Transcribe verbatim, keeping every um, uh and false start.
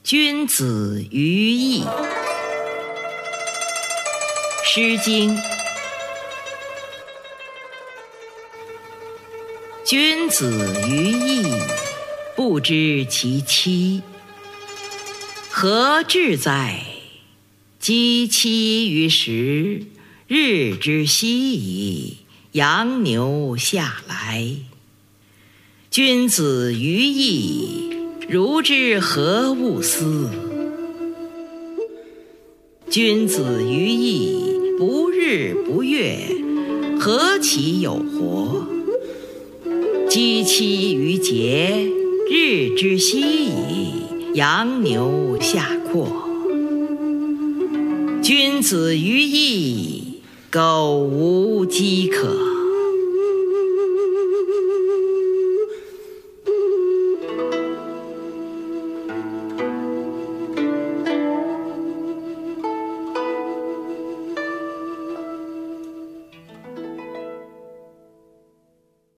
君子于义。诗经。君子于义，不知其妻。何至哉？鸡栖于食，日之夕矣，羊牛下来。君子于义，如之何物思？君子于义，不日不月，何其有活？鸡栖于节，日之夕矣，羊牛下阔。君子于义，苟无饥可。